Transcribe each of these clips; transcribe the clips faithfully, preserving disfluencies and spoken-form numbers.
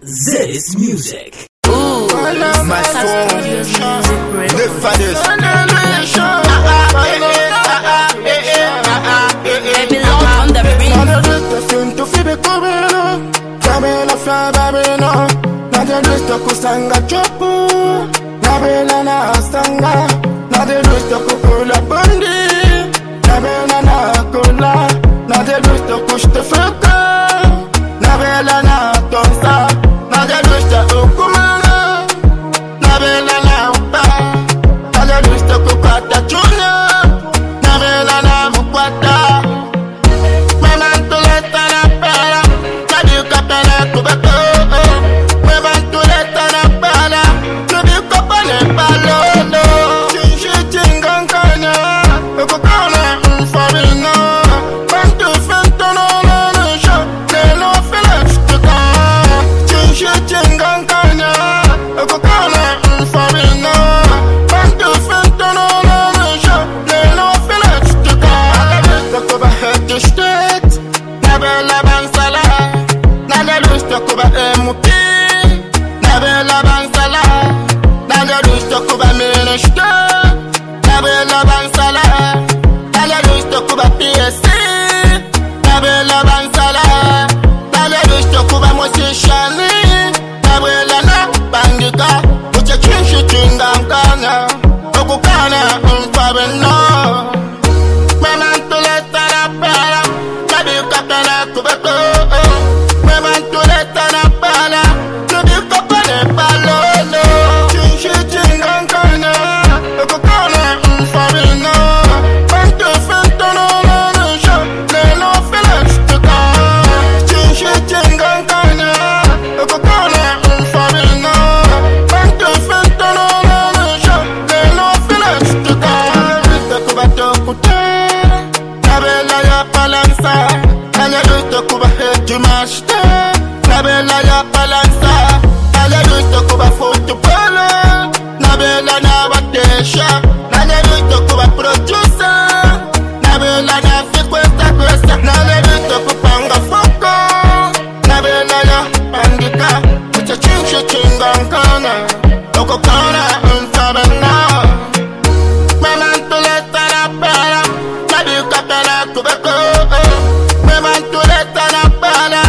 This music. Ooh, my phone. Live for this. Baby, long on the bridge. Kusanga chopu nabela na sanga na de lusto kukula bundi nabela na kula na de lusto kushte fuka nabela na tonsa na de lusto ukumana nabela na upa na de lusto kukata chuna nabela na mukwata mama ntuleta na pera kadi kapela kubeko Nabela ya balansa, nale lusto kuba football, nabela na batesha, nale lusto kuba producer, nabela na fikwesta kwesta, nale lusto kupanga foko, nabela ya bandika, kucha chinchi chingangana, oko kana unsabena, mamantuleta na pera, nabika pera kubeko, mamantuleta na pera.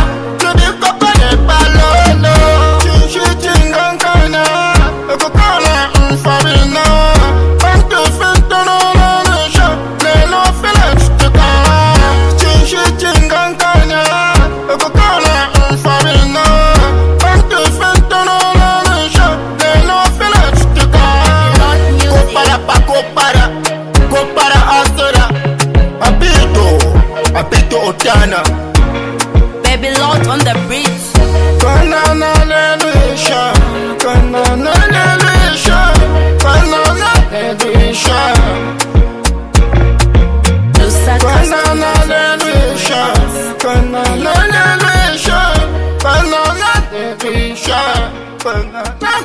Baby, Lord on the bridge. Banana Lelisha, banana Lelisha, banana Lelisha, banana Lelisha, banana Lelisha, banana Lelisha, banana.